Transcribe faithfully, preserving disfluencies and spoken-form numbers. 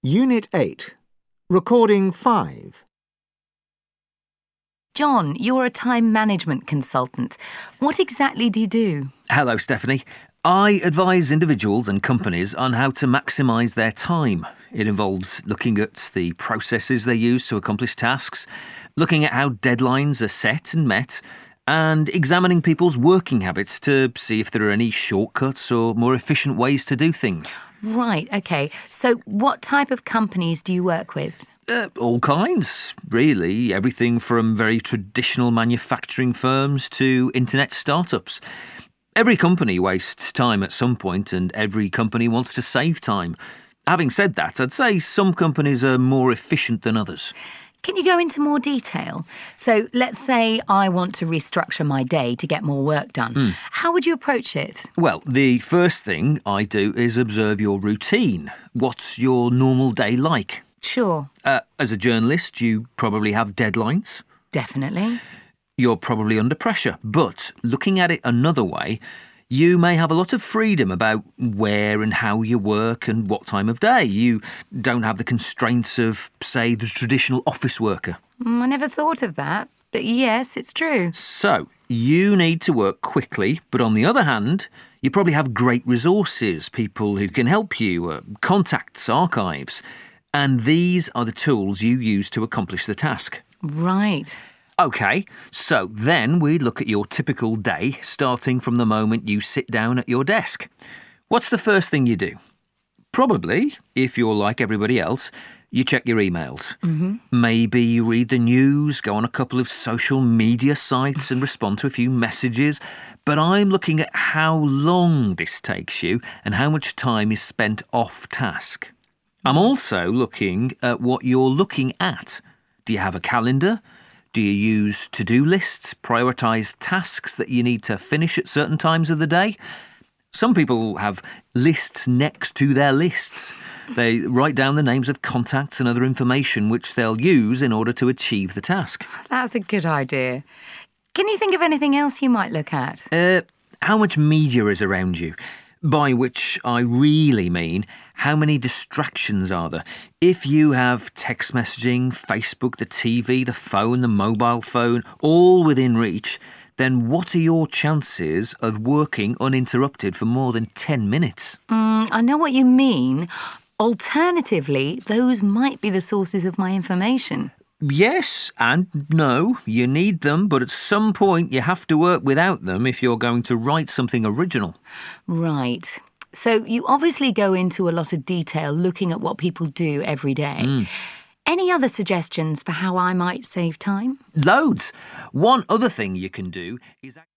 Unit eight. Recording five. John, you're a time management consultant. What exactly do you do? Hello, Stephanie. I advise individuals and companies on how to maximise their time. It involves looking at the processes they use to accomplish tasks, looking at how deadlines are set and met, and examining people's working habits to see if there are any shortcuts or more efficient ways to do things. Right, OK. So what type of companies do you work with? Uh, all kinds, really. Everything from very traditional manufacturing firms to internet startups. Every company wastes time at some point, and every company wants to save time. Having said that, I'd say some companies are more efficient than others. Can you go into more detail? So let's say I want to restructure my day to get more work done. Mm. How would you approach it? Well, the first thing I do is observe your routine. What's your normal day like? Sure. Uh, as a journalist, you probably have deadlines. Definitely. You're probably under pressure. But looking at it another way, you may have a lot of freedom about where and how you work and what time of day. You don't have the constraints of, say, the traditional office worker. Mm, I never thought of that. But yes, it's true. So, you need to work quickly, but on the other hand, you probably have great resources, people who can help you, uh, contacts, archives. And these are the tools you use to accomplish the task. Right. OK, so then we look at your typical day, starting from the moment you sit down at your desk. What's the first thing you do? Probably, if you're like everybody else, you check your emails. Mm-hmm. Maybe you read the news, go on a couple of social media sites and respond to a few messages. But I'm looking at how long this takes you and how much time is spent off task. I'm also looking at what you're looking at. Do you have a calendar? Do you use to-do lists, prioritise tasks that you need to finish at certain times of the day? Some people have lists next to their lists. They write down the names of contacts and other information which they'll use in order to achieve the task. That's a good idea. Can you think of anything else you might look at? Uh, how much media is around you? By which I really mean, how many distractions are there? If you have text messaging, Facebook, the T V, the phone, the mobile phone, all within reach, then what are your chances of working uninterrupted for more than ten minutes? Mm, I know what you mean. Alternatively, those might be the sources of my information. Yes and no. You need them, but at some point you have to work without them if you're going to write something original. Right. So you obviously go into a lot of detail looking at what people do every day. Mm. Any other suggestions for how I might save time? Loads. One other thing you can do is...